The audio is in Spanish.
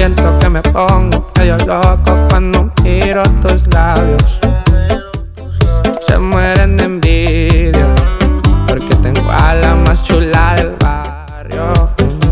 siento que me pongo medio loco cuando miro tus labios. Se mueren de envidia porque tengo a la más chula del barrio.